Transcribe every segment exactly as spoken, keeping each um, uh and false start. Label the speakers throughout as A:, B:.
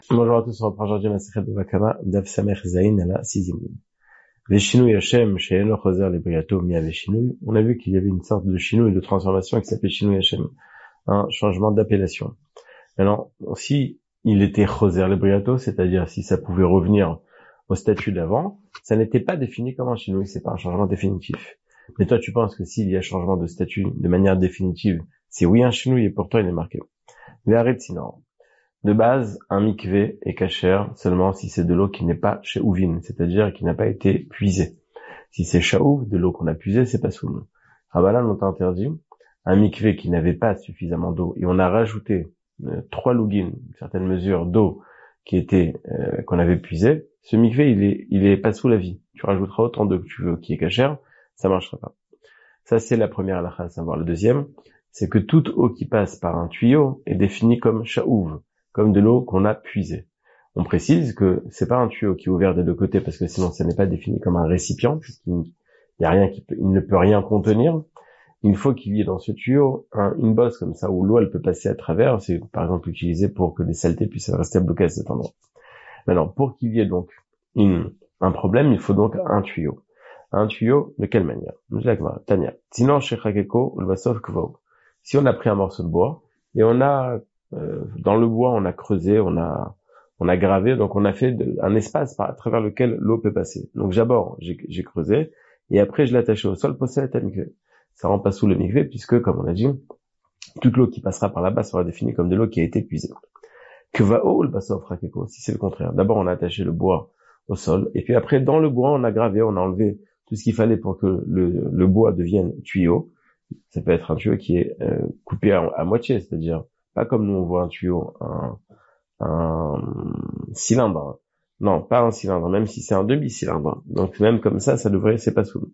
A: Bonjour à tous, on reprend aujourd'hui la Masechet Bava Kama, Daf Samech Zayin à la sixième ligne. Veshinui Hashem, She'eno Choser Lebriato Mia Veshinui. On a vu qu'il y avait une sorte de shinui, de transformation qui s'appelait Shinui Hashem, un changement d'appellation. Maintenant, si il était Choser Lebriato, c'est-à-dire si ça pouvait revenir au statut d'avant, ça n'était pas défini comme un shinui, c'est pas un changement définitif. Mais toi, tu penses que s'il y a changement de statut de manière définitive, c'est oui un shinui et pour toi il est marqué. Ve'aret Sinor. De base, un mikvé est kasher seulement si c'est de l'eau qui n'est pas she'uvin, c'est-à-dire qui n'a pas été puisée. Si c'est sha'uv, de l'eau qu'on a puisée, c'est pas soul. Rabbanan ont interdit un mikvé qui n'avait pas suffisamment d'eau et on a rajouté euh, trois lougines, une certaine mesure d'eau qui était euh, qu'on avait puisée. Ce mikvé, il est il est pas sous la vie. Tu rajouteras autant d'eau que tu veux qui est kasher, ça marchera pas. Ça c'est la première halakha à savoir. La deuxième, c'est que toute eau qui passe par un tuyau est définie comme sha'uv, comme de l'eau qu'on a puisée. On précise que c'est pas un tuyau qui est ouvert des deux côtés parce que sinon ça n'est pas défini comme un récipient puisqu'il y a rien qui peut, il ne peut rien contenir. Il faut qu'il y ait dans ce tuyau un, une bosse comme ça où l'eau elle peut passer à travers. C'est par exemple utilisé pour que les saletés puissent rester bloquées à cet endroit. Maintenant, pour qu'il y ait donc une, un problème, il faut donc un tuyau. Un tuyau de quelle manière? Tania. Sinon, chez Chakeko, le Vasov Kvao. Si on a pris un morceau de bois et on a Euh, dans le bois, on a creusé, on a, on a gravé, donc on a fait de, un espace par, à travers lequel l'eau peut passer. Donc d'abord, j'ai, j'ai creusé, et après je l'ai attaché au sol pour ça à mikvé. Ça rend pas sous le mikvé, puisque, comme on a dit, toute l'eau qui passera par là-bas sera définie comme de l'eau qui a été puisée. Que va haut le bassin frakeko, si c'est le contraire. D'abord, on a attaché le bois au sol, et puis après, dans le bois, on a gravé, on a enlevé tout ce qu'il fallait pour que le, le bois devienne tuyau. Ça peut être un tuyau qui est euh, coupé à, à moitié, c'est-à-dire pas comme nous on voit un tuyau, un, un cylindre. Non, pas un cylindre, même si c'est un demi-cylindre. Donc même comme ça, ça devrait, c'est pas sous.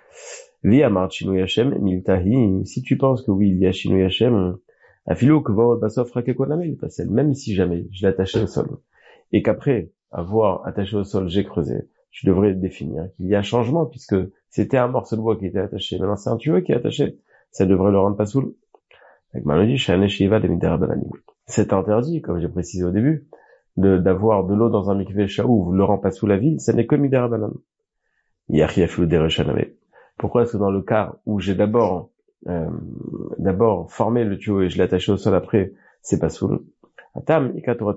A: Vi amar shinui Hashem miltahi. Si tu penses que oui, il y a shinui Hashem, afilo que va basof rakekonamel, même si jamais je l'ai attaché au sol et qu'après avoir attaché au sol, j'ai creusé, tu devrais définir qu'il y a changement puisque c'était un morceau de bois qui était attaché. Maintenant c'est un tuyau qui est attaché, ça devrait le rendre pas sous. C'est interdit, comme j'ai précisé au début, de, d'avoir de l'eau dans un mikvé sha'uv, le rend pas sous la vie, ça n'est que midarabanan. Pourquoi est-ce que dans le cas où j'ai d'abord, euh, d'abord formé le tuyau et je l'ai attaché au sol après, c'est pas sous le Atam,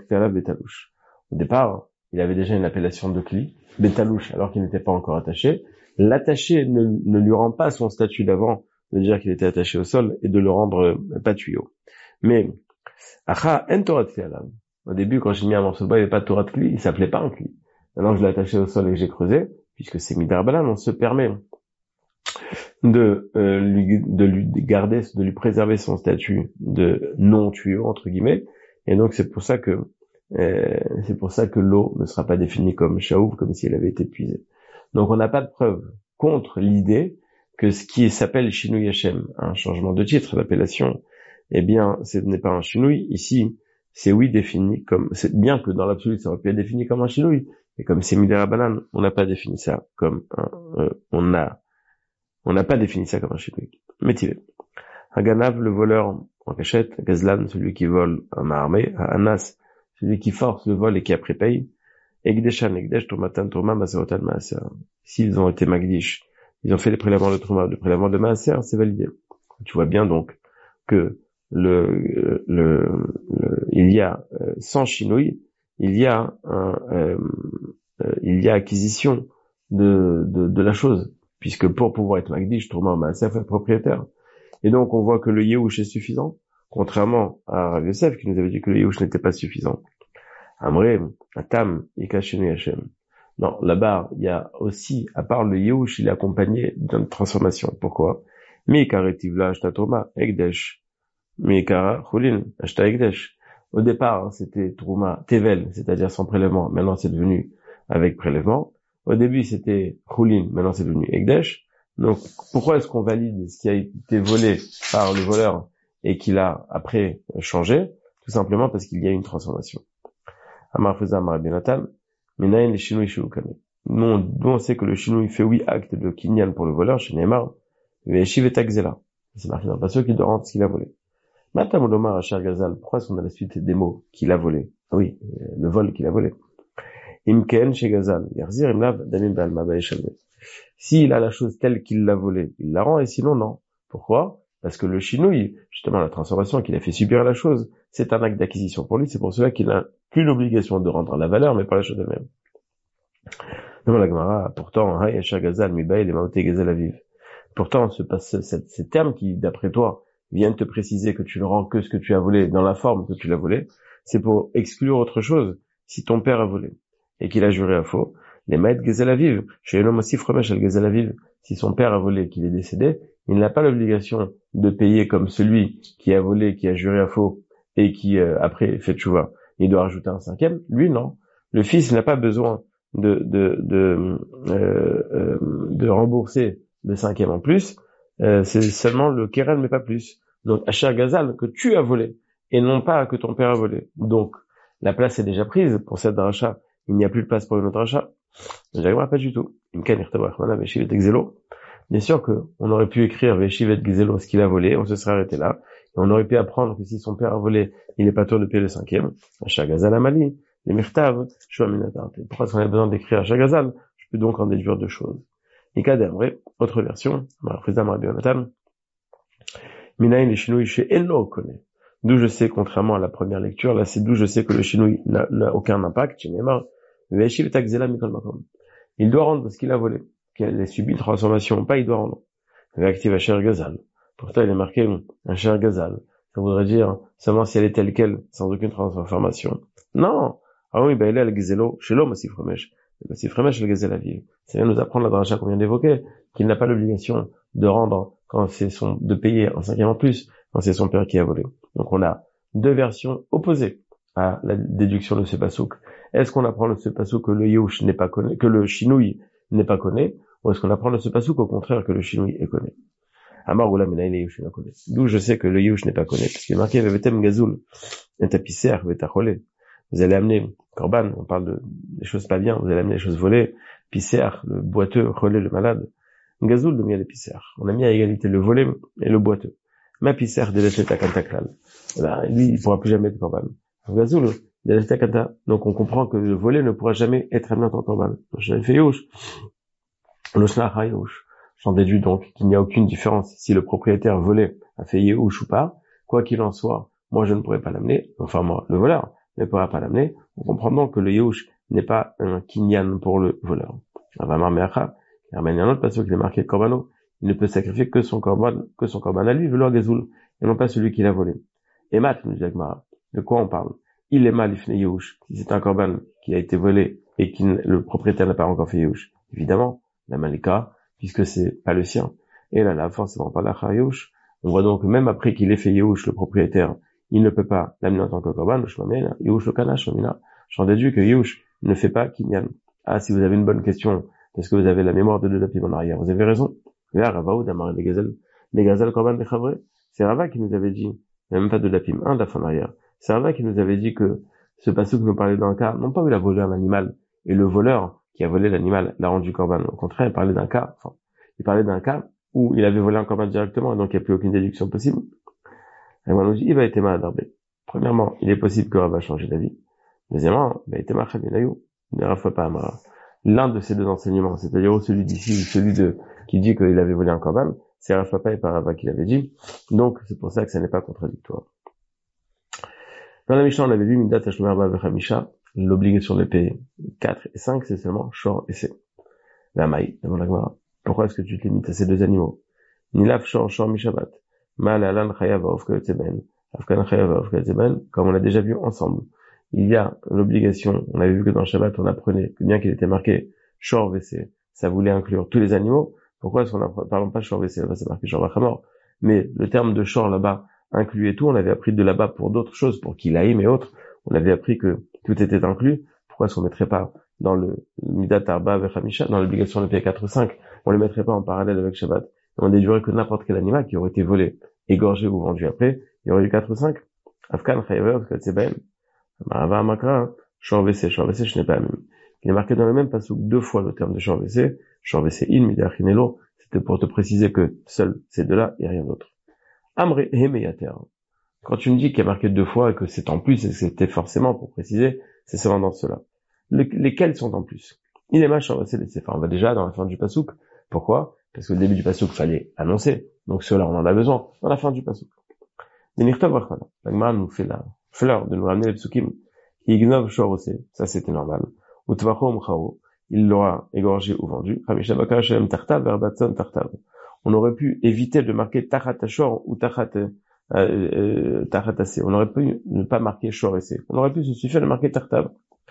A: au départ, il avait déjà une appellation de kli, betalouche, alors qu'il n'était pas encore attaché. L'attaché ne, ne lui rend pas son statut d'avant, de dire qu'il était attaché au sol et de le rendre euh, pas tuyau. Mais, acha, en Torah de Kli. Au début, quand j'ai mis un morceau de bois, il n'y avait pas de Torah de Kli, il s'appelait pas un Kli. Maintenant que je l'ai attaché au sol et que j'ai creusé, puisque c'est Midarbalan, on se permet de, euh, lui, de lui garder, de lui préserver son statut de non-tuyau, entre guillemets. Et donc, c'est pour ça que, euh, c'est pour ça que l'eau ne sera pas définie comme sha'uv, comme si elle avait été puisée. Donc, on n'a pas de preuve contre l'idée que ce qui s'appelle Shinui Hashem, un changement de titre, d'appellation, eh bien, ce n'est pas un Shinui. Ici, c'est oui défini comme, c'est bien que dans l'absolu, ça aurait pu être défini comme un Shinui, mais comme c'est Midarabanan, on n'a pas défini ça comme un, euh, on a, on n'a pas défini ça comme un Shinui. Métivé. Haganav, le voleur en cachette, Gazlan, celui qui vole en armée, Anas, celui qui force le vol et qui après paye, Egdeshan, Egdesh, Tomatan, Toma, Maserotan, Maaser. S'ils ont été Magdish, ils ont fait les prélèvements de Trouma, le prélèvement de Maaser, c'est validé. Tu vois bien donc que le, le, le il y a euh, sans Shinui, il y a un, euh, euh, il y a acquisition de, de, de la chose, puisque pour pouvoir être Magdish, Trouma, Maaser, faut être propriétaire. Et donc on voit que le Yehush est suffisant, contrairement à Rav Yosef qui nous avait dit que le Yehush n'était pas suffisant. Amré, Atam, Ika Shinui Hashem. Non, là-bas, il y a aussi, à part le Yehush, il est accompagné d'une transformation. Pourquoi? Mikara Tivla Ashta Trouma, Egdesh. Mikara Chulin, Ashta Egdesh. Au départ, c'était Trouma Tevel, c'est-à-dire sans prélèvement. Maintenant, c'est devenu avec prélèvement. Au début, c'était Chulin, maintenant c'est devenu Egdesh. Donc, pourquoi est-ce qu'on valide ce qui a été volé par le voleur et qu'il a après changé? Tout simplement parce qu'il y a une transformation. Amar Feza Amar Benatan, Minayin les Shinui Shilukame. Nous, on sait que le Shinui fait oui acte de Kinyan pour le voleur, chez Neymar, Veshiv et Takzela. C'est marqué dans le passage qu'il doit rendre ce qu'il a volé. Matam Lomar Asher Gazal, pourquoi est-ce qu'on a la suite des mots qu'il a volé? Ah oui, le vol qu'il a volé. Imken chez Gazal, Yarzir Imlav Damim Balma Baeshalme. S'il a la chose telle qu'il l'a volée, il la rend, et sinon non. Pourquoi? Parce que le chinouille, justement la transformation qu'il a fait subir à la chose, c'est un acte d'acquisition pour lui, c'est pour cela qu'il n'a plus l'obligation de rendre la valeur, mais pas la chose elle-même. Non, la Gemara, pourtant, Hay Asher Gazal, Mibaï, les Maoté Gazal Aviv. Pourtant, ce, ce, ces termes qui, d'après toi, viennent te préciser que tu ne rends que ce que tu as volé dans la forme que tu l'as volé, c'est pour exclure autre chose. Si ton père a volé et qu'il a juré à faux, les maîtres Gezel Aviv, chez l'homme aussi Fremesh al Gezel Aviv, si son père a volé et qu'il est décédé, il n'a pas l'obligation de payer comme celui qui a volé, qui a juré à faux et qui euh, après fait tchouva. Il doit rajouter un cinquième. Lui non. Le fils n'a pas besoin de de de, euh, euh, de rembourser le cinquième en plus. Euh, c'est seulement le keren mais pas plus. Donc Asher Gazal que tu as volé et non pas que ton père a volé. Donc la place est déjà prise pour cette dracha. Il n'y a plus de place pour une autre dracha. J'agma pas du tout. Bien sûr que on aurait pu écrire Veshivet Gizelo ce qu'il a volé, on se serait arrêté là. Et on aurait pu apprendre que si son père a volé, il n'est pas tôt de payer le cinquième. Asher Gazal Amali, les Mirtav, Shuaminatarte. Pourquoi est-ce qu'on a besoin d'écrire Asher Gazal? Je peux donc en déduire deux choses. Nikadem, vrai, autre version, Minaïn les Chinouilles chez Eno connaît. D'où je sais, contrairement à la première lecture, là c'est d'où je sais que le Chinouille n'a, n'a aucun impact, chez Neymar. Il doit rendre ce qu'il a volé. Qu'elle ait subi une transformation, pas il doit rendre. Réactive Asher Gazal. Pourtant il est marqué Asher Gazal. Ça voudrait dire seulement si elle est telle quelle, sans aucune transformation. Non. Ah oui, bah elle est le Gizelo, chez l'homme aussi Fremesh. C'est Fremesh le Gezel Aviv. Ça vient nous apprendre la dracha qu'on vient d'évoquer, qu'il n'a pas l'obligation de rendre quand c'est son, de payer un cinquième en plus, quand c'est son père qui a volé. Donc on a deux versions opposées à la déduction de ce pasouk. Est-ce qu'on apprend de ce pasouk que le Yehush n'est pas connu, que le Chinouille n'est pas connu, ou est-ce qu'on apprend de ce pasouk au contraire que le Chinouille est connu? Amar Oula Menaïne Yehush n'est pas connu. D'où je sais que le Yehush n'est pas connu, parce qu'il est marqué Vevetem Gazoul, et tapisser, vetacholé. Vous allez amener Korban, on parle de des choses pas bien, vous allez amener les choses volées, pisser, le boiteux, relais, le malade. Gazoul de miel et pisser. On a mis à égalité le volé et le boiteux. Ma pisser de l'effet kantaklal. Lui, il pourra plus jamais être Korban. Gazoul de l'effet kanta. Donc on comprend que le volé ne pourra jamais être amené en tant que Korban. J'avais fait Youch. L'osnach ha Youch. J'en déduis donc qu'il n'y a aucune différence si le propriétaire volé a fait Yehush ou pas. Quoi qu'il en soit, moi je ne pourrais pas l'amener. Enfin moi, le voleur ne pourra pas l'amener. On comprend donc que le Yehush n'est pas un kinyan pour le voleur. Avamar Meacha, il ramène un autre passage qui est marqué Korbano. Il ne peut sacrifier que son korban, que son korban à lui, le gazoul, et non pas celui qui l'a volé. Et mat, nous dit Agmara. De quoi on parle? Il est mal, ifne Yehush. Si c'est un korban qui a été volé et que le propriétaire n'a pas encore fait Yehush. Évidemment, la malika, puisque c'est pas le sien. Et là, là, forcément pas la Yehush. On voit donc, même après qu'il ait fait Yehush, le propriétaire, il ne peut pas l'amener en tant que korban, Yehush le kanash, j'en déduis que Yehush ne fait pas kinyan. Ah, si vous avez une bonne question, parce que vous avez la mémoire de deux dapim en arrière, vous avez raison. Là, Ravaou d'Amar les gazelles, les gazelles korban de Chavre, c'est Rava qui nous avait dit, même pas de dapim, un daf en arrière. C'est Rava qui nous avait dit que ce passage que nous parlait d'un cas, non pas où il a volé un animal, et le voleur qui a volé l'animal l'a rendu korban. Au contraire, il parlait d'un cas, enfin, il parlait d'un cas où il avait volé un korban directement, donc il n'y a plus aucune déduction possible. Et moi, nous dit, il va être mal d'arbé. Premièrement, il est possible que Rava change d'avis. Deuxièmement, il va être mal chaminayou. Ne raffoie pas Amara. L'un de ces deux enseignements, c'est-à-dire celui d'ici ou celui de, qui dit qu'il avait volé un korban, c'est Rav Papa et pas Rava qui l'avait dit. Donc, c'est pour ça que ça n'est pas contradictoire. Dans la Mishnah, on avait vu Midat Tashlomer Arba Vechamisha, l'obligation de payer quatre et cinq, c'est seulement Shor et C. La Maï, devant la Gemara. Pourquoi est-ce que tu te limites à ces deux animaux? Nilaf Shor Shor Mishabat. Mal Alan Chayav Ofkatzeben. Afkan Chayav Ofkatzeben, comme on l'a déjà vu ensemble. Il y a l'obligation, on avait vu que dans Shabbat, on apprenait que bien qu'il était marqué Shor V C, ça voulait inclure tous les animaux. Pourquoi est-ce qu'on ne parle pas Shor V C? Là-bas, c'est marqué Shor Vachamor. Mais le terme de Shor là-bas incluait tout. On avait appris de là-bas pour d'autres choses, pour Kilaïm et autres. On avait appris que tout était inclus. Pourquoi est-ce qu'on ne mettrait pas dans le Midat Arba Vechamisha, dans l'obligation de payer quatre ou cinq, on ne le mettrait pas en parallèle avec Shabbat? On déduirait que n'importe quel animal qui aurait été volé, égorgé ou vendu après, il y aurait eu quatre ou cinq. Afkan Chayav Katzeben. Marava Makra, Shor V C, Shor V C, je n'ai pas même. Il est marqué dans le même passage deux fois le terme de Shor V C, Shor V C in, Midachinelo, c'était pour te préciser que seul ces deux-là et rien d'autre. Amre Hemeyater. Quand tu me dis qu'il y a marqué deux fois et que c'est en plus et que c'était forcément pour préciser, c'est seulement dans cela. Le, lesquels sont en plus? Il est machin, c'est les Sefa. On va déjà dans la fin du pasouk. Pourquoi? Parce que le début du pasouk fallait annoncer. Donc ceux-là, on en a besoin dans la fin du pasouk. La Gemara nous fait la fleur de nous ramener les psukim. Ignov shorosé, ça c'était normal. Utvacho umcharo, il l'aura égorgé ou vendu. Chamisha bakar shem tartav verbatson tartav. On aurait pu éviter de marquer tachat ashor ou tachat tachat assez. On aurait pu ne pas marquer shor essé. On aurait pu se suffire de marquer tartav.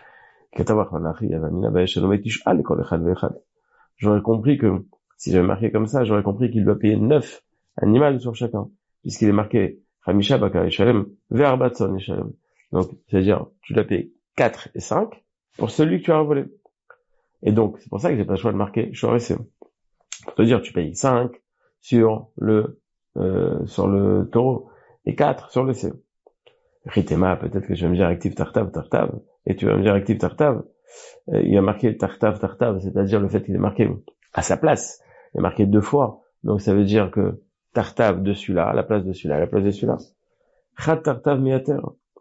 A: J'aurais compris que si j'avais marqué comme ça, j'aurais compris qu'il doit payer neuf animaux sur chacun, puisqu'il est marqué Chamisha bakar yeshalem verbatson yeshalem. Donc, c'est-à-dire, tu dois payer quatre et cinq pour celui que tu as volé. Et donc, c'est pour ça que j'ai pas le choix de marquer shor essé. Pour te dire, tu payes cinq sur le euh, sur le taureau et quatre sur le C. Ritema, peut-être que je vais me dire active tartav tartav, et tu vas me dire active tartav. Euh, il a marqué tartav tartav, c'est-à-dire le fait qu'il est marqué à sa place. Il est marqué deux fois, donc ça veut dire que tartav de celui-là, à la place de celui-là, à la place de celui-là. Chat tartav miater.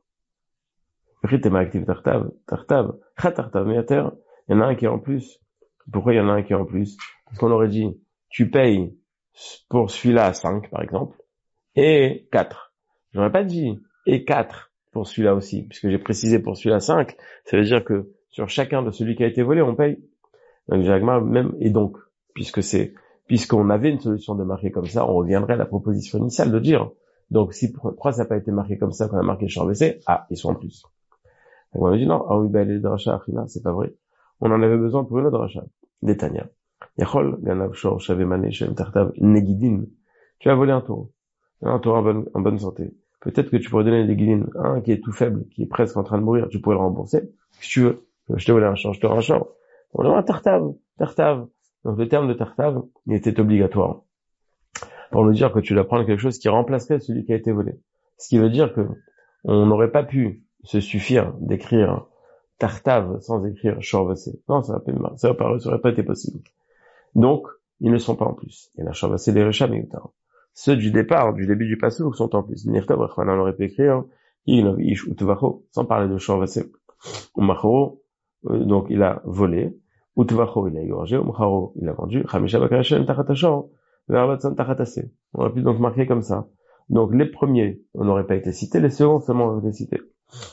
A: Ritema active tartav tartav. Chat tartav miater. Il y en a un qui est en plus. Pourquoi il y en a un qui est en plus? Parce qu'on aurait dit, tu payes pour celui-là cinq, par exemple, et quatre. J'aurais pas dit, et quatre pour celui-là aussi, puisque j'ai précisé pour celui-là cinq, ça veut dire que sur chacun de celui qui a été volé, on paye. Donc, Jagma, même, et donc, puisque c'est, puisqu'on avait une solution de marquer comme ça, on reviendrait à la proposition initiale de dire. Donc, si, pourquoi ça n'a pas été marqué comme ça, qu'on a marqué shor vessé? Ah, ils sont en plus. Donc, on a dit non, ah oui, ben, les drachas, achina, c'est pas vrai. On en avait besoin pour une autre dracha. Détania. Yachol, ganav shor, shavemane, shem tartav, negidin. Tu as volé un taureau. Un taureau en bonne, en bonne santé. Peut-être que tu pourrais donner des guidines, un qui est tout faible, qui est presque en train de mourir, tu pourrais le rembourser. Si tu veux. Je te volé un shor, je te rends un shor. On a un tartav, tartav. Donc, le terme de tartav, il était obligatoire. Pour nous dire que tu dois prendre quelque chose qui remplacerait celui qui a été volé. Ce qui veut dire que on n'aurait pas pu se suffire d'écrire tartav sans écrire shor vessé. Non, ça n'aurait ça aurait pas été possible. Donc, ils ne sont pas en plus. Et la shor vessé des recham et utar. Ceux du départ, du début du pasouk sont en plus. Nirtav, on aurait pu écrire ignov ish utvacho, sans parler de shor vessé. Umachoro, donc il a volé. Utvacho, il a égorgé. Umachoro, il a vendu. Chamisha bakar shem tachat ashor. Verbatson tachat assez. On aurait pu donc marquer comme ça. Donc, les premiers, on n'aurait pas été cités, les seconds seulement auraient été cités.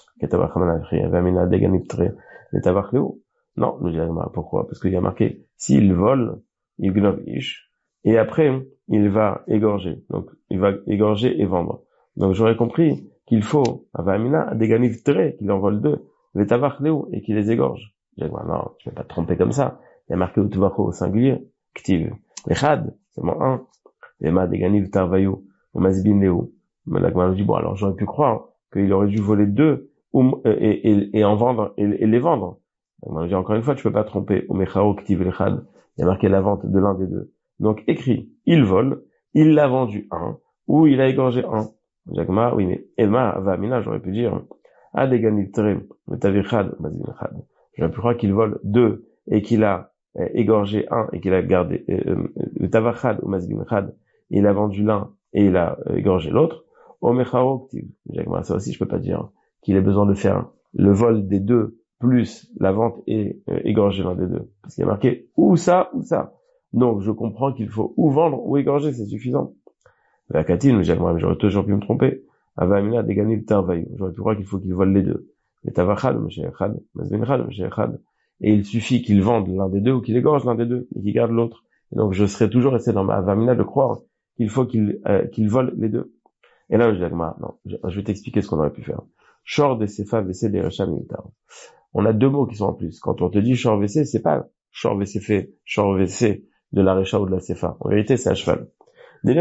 A: Non, nous dirons pourquoi? Parce qu'il y a marqué, s'il vole, il gnov ish, et après, il va égorger. Donc, il va égorger et vendre. Donc, j'aurais compris qu'il faut, avamina, deganiv tre, qu'il en vole deux, vetavach leu, et qu'il les égorge. Je dis, non, je ne vais pas te tromper comme ça. Il y a marqué utvacho au singulier, ktiv, lechad, seulement un, vema deganiv tarvayu, ou mazbin leu. Mais la Gemara nous dit, bon, alors j'aurais pu croire qu'il aurait dû voler deux, ou, et, et, et en vendre, et, et les vendre. La Gemara nous dit, encore une fois, tu peux pas tromper, ou mechao ktiv lechad. Il y a marqué la vente de l'un des deux. Donc, écrit, il vole, il l'a vendu un, ou il a égorgé un. Jagma, oui, mais Emma, Vamina, j'aurais pu dire, Adeganiv Terem, Metavichad, Mazvinchad. J'aurais pu croire qu'il vole deux, et qu'il a euh, égorgé un, et qu'il a gardé, Metavachad ou Mazvinchad, il a vendu l'un, et il a euh, égorgé l'autre. Omecharo Ktiv. Jagma, ça aussi, je peux pas dire qu'il ait besoin de faire le vol des deux, plus la vente et euh, égorger l'un des deux. Parce qu'il y a marqué, ou ça, ou ça. Donc, je comprends qu'il faut ou vendre ou égorger, c'est suffisant. La Katine, j'aurais toujours pu me tromper. Avamina deganiv tarvayu. J'aurais pu croire qu'il faut qu'il vole les deux. Mais tavachad, meshechad, mazvinchad, meshechad. Et il suffit qu'il vende l'un des deux ou qu'il égorge l'un des deux, et qu'il garde l'autre. Et donc, je serais toujours resté dans ma avamina de croire qu'il faut qu'il, euh, qu'il vole les deux. Et là, je dis, non, je, je vais t'expliquer ce qu'on aurait pu faire. Shor de sefa vessé des recham yutar. On a deux mots qui sont en plus. Quand on te dit shor vessé, c'est pas shor vessé fait, shor vessé de la recha ou de la sefa. En vérité, c'est à cheval. Le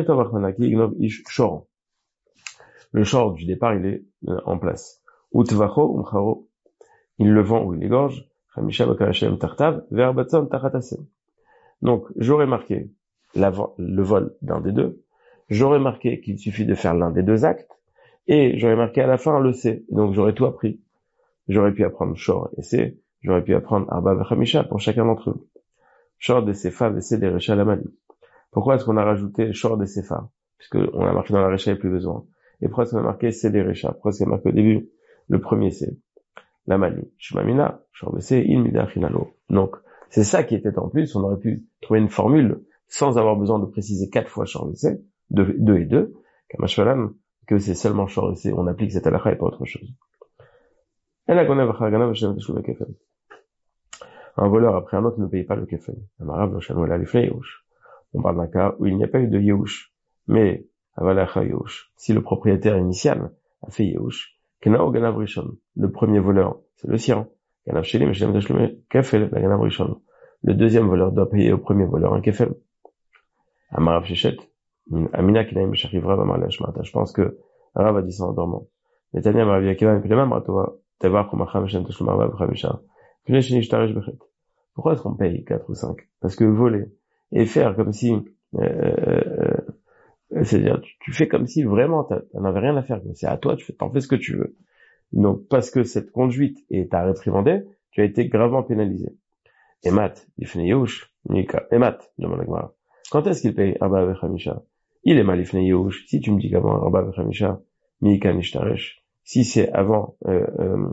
A: shor du départ, il est euh, en place. Utvacho umcharo, il le vend ou il égorge. Chamisha bakar shem tartav verbatson tachatase. Donc, j'aurais marqué la, le vol d'un des deux. J'aurais marqué qu'il suffit de faire l'un des deux actes. Et j'aurais marqué à la fin le C. Donc, j'aurais tout appris. J'aurais pu apprendre shor et C. J'aurais pu apprendre arba vechamisha pour chacun d'entre eux. Shor de sefa vessé des recha lamali. Pourquoi est-ce qu'on a rajouté shor de sefa? Puisque on a marqué dans la recha, il n'y a plus besoin. Et pourquoi est-ce qu'on a marqué c'est les Récha? Pourquoi est-ce qu'on a marqué au début? Le premier c'est la Mali. Shmamina, Shorvese, Il Midachinalo. Donc, c'est ça qui était en plus. On aurait pu trouver une formule sans avoir besoin de préciser quatre fois Shorvese, deux, deux et deux, Kamashvalam, que c'est seulement Shorvese. On applique cette halakha et pas autre chose. Un voleur après un autre ne paye pas le kefel. On parle d'un cas où il n'y a pas eu de Yehush, mais si le propriétaire initial a fait Yehush, le premier voleur, c'est le sien. Le deuxième voleur doit payer au premier voleur un kefel. Je pense que Rav a dit ça en dormant. Pourquoi est-ce qu'on paye quatre ou cinq? Parce que voler et faire comme si, euh, euh, c'est-à-dire tu, tu fais comme si vraiment t'en avais rien à faire. C'est à toi, tu fais, t'en fais ce que tu veux. Donc parce que cette conduite est à réprimander, tu as été gravement pénalisé. Et Mat, Ifne Yehush, Nika, et Mat, demande Agmara. Quand est-ce qu'il paye Arba Vechamisha? Il est mal Ifne Yehush. Si tu me dis qu'avant Arba Vechamisha, Mika Nishtaresh, si c'est avant, euh, euh,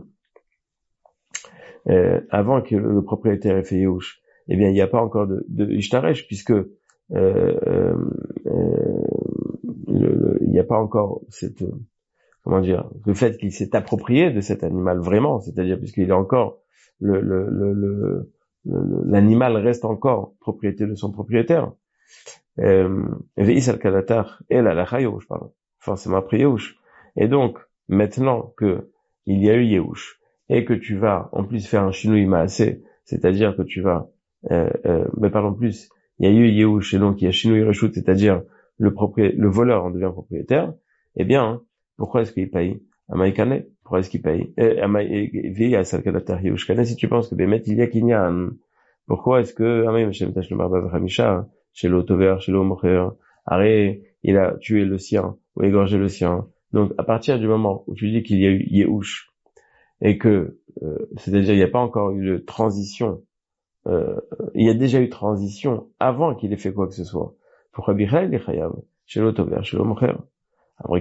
A: euh, avant que le, le propriétaire ait fait Yehush, eh bien il n'y a pas encore de, de Ishtaresh, puisque euh, euh, euh, le, le, il n'y a pas encore cette, comment dire, le fait qu'il s'est approprié de cet animal vraiment, c'est-à-dire puisqu'il est encore le, le, le, le, le l'animal reste encore propriété de son propriétaire. Ve'is al-kalatar el al-chayosh, pardon, forcément après Yehush. Et donc maintenant que il y a eu Yehush et que tu vas en plus faire un shinui maaseh, c'est-à-dire que tu vas, euh, euh, mais pardon plus, il y a eu Yehush et donc il y a shinui reshut, c'est-à-dire le propriétaire, le voleur en devient propriétaire. Eh bien, hein, pourquoi est-ce qu'il paye Amaïkane? Pourquoi est-ce qu'il paye si tu penses que Bémet il y a qu'il y a un... Pourquoi est-ce que chez l'autover, chez l'homocher, arrêt, il a tué le sien ou égorgé le sien. Donc à partir du moment où tu dis qu'il y a eu Yehush et que euh, c'est-à-dire il n'y a pas encore eu de transition, euh, il y a déjà eu transition avant qu'il ait fait quoi que ce soit. Pourquoi Bichal il est chayav chez l'autover, chez l'homocher? Comme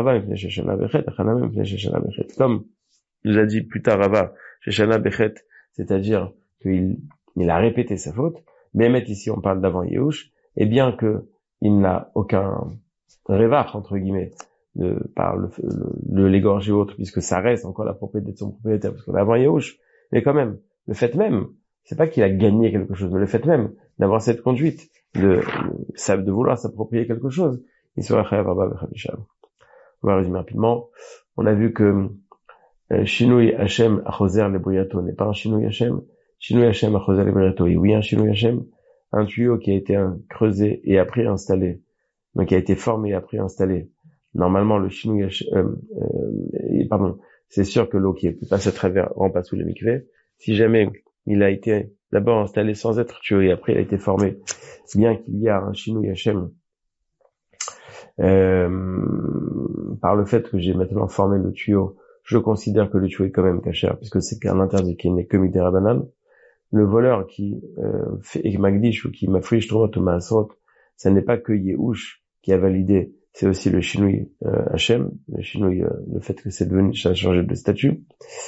A: nous a dit plus tard Rava, Sheshana Bechet, c'est-à-dire qu'il il a répété sa faute, mais ici on parle d'avant Yehush, et bien que il n'a aucun révach, entre guillemets, de, par le, le, le l'égorger ou autre, puisque ça reste encore la propriété de son propriétaire, parce qu'on a avant Yehush, mais quand même, le fait même, c'est pas qu'il a gagné quelque chose, mais le fait même d'avoir cette conduite, de, de, de vouloir s'approprier quelque chose, il sera chayav Rabba v'chamisha. On va résumer rapidement. On a vu que euh, Shinui Hashem Achoser Lebriato n'est pas un Shinui Hashem. Shinui Hashem Achoser Lebriato est oui un Shinui Hashem. Un tuyau qui a été un, creusé et après installé, donc qui a été formé et après installé. Normalement, le Shinui Hashem, euh, euh, pardon, c'est sûr que l'eau qui passe à travers remplace sous le mikvé. Si jamais il a été d'abord installé sans être tuyau et après il a été formé, bien qu'il y a un Shinui Hashem, Euh, par le fait que j'ai maintenant formé le tuyau, je considère que le tuyau est quand même caché, puisque c'est qu'un interdit qui n'est que midera banane. Le voleur qui euh, fait magdish ou qui m'afriche trop ou maasrot, ça n'est pas que Yehush qui a validé, c'est aussi le shinui euh, Hashem, le shinui, euh, le fait que c'est devenu, ça a changé de statut.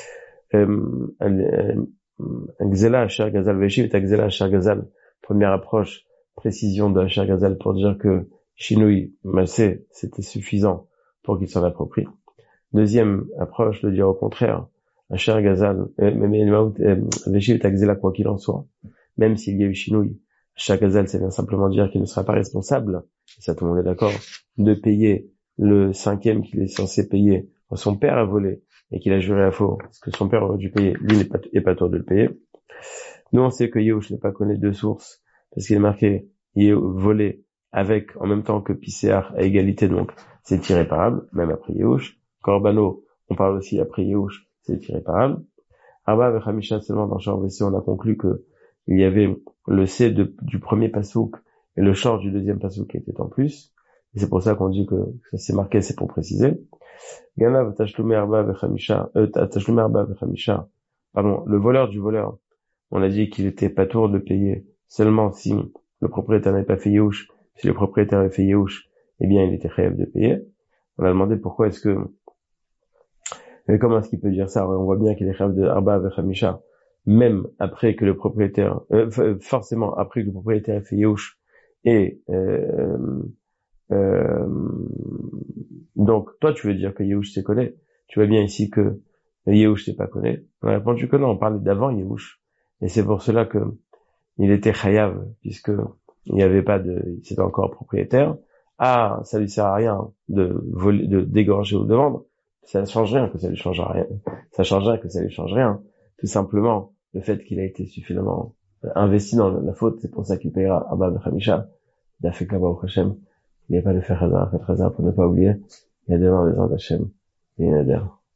A: Gzela Asher Gazal Veshiv et Gzela Asher Gazal, première approche, précision de Asher Gazal pour dire que Shinui Massé, c'était suffisant pour qu'il s'en approprie. Deuxième approche, de dire au contraire, Asher Gazal, Veshiv et Gzela, quoi qu'il en soit, même s'il y a eu Shinui, Asher Gazal, ça vient simplement dire qu'il ne sera pas responsable, et ça tout le monde est d'accord, de payer le cinquième qu'il est censé payer quand son père a volé et qu'il a juré à faux, parce que son père aurait dû payer, lui n'est pas, est pas tort de le payer. Nous on sait que Yehush n'est pas connu de source, parce qu'il est marqué volé avec, en même temps que Pisséar à égalité, donc c'est irréparable, même après Yehush. Corbano, on parle aussi après Yehush, c'est irréparable. Arba avec Hamisha, seulement dans Shor V C, on a conclu que il y avait le C de, du premier pasouk et le Shor du deuxième pasouk qui était en plus. Et c'est pour ça qu'on dit que ça s'est marqué, c'est pour préciser. Ganav Tashlume Arba avec Hamisha, euh, Tashlume Arba avec Hamisha, pardon, le voleur du voleur, on a dit qu'il était pas tour de payer seulement si le propriétaire n'avait pas fait Yehush. Si le propriétaire avait fait Yehush, eh bien, il était chayav de payer. On a demandé pourquoi est-ce que, mais comment est-ce qu'il peut dire ça? On voit bien qu'il est chef de Arba avec Hamisha, même après que le propriétaire, euh, forcément après que le propriétaire ait fait Yehush, et euh, euh, donc toi tu veux dire que Yehush c'est connaît. Tu vois bien ici que Yehush c'est pas connaît. On a répondu que non, on parlait d'avant Yehush, et c'est pour cela que il était chayav, puisque il n'y avait pas de, c'était encore propriétaire. Ah, ça lui sert à rien de voler, de dégorger ou de vendre. Ça ne change rien que ça lui change rien. Ça change rien que ça lui change rien. Tout simplement, le fait qu'il a été suffisamment investi dans la faute, c'est pour ça qu'il payera Abba de Hamisha. Il a fait Kaba au Hashem. Il n'y a pas de faire Hazar, fait Hazar pour ne pas oublier. Il y a devant les ordres d'Hachem. Et il y en a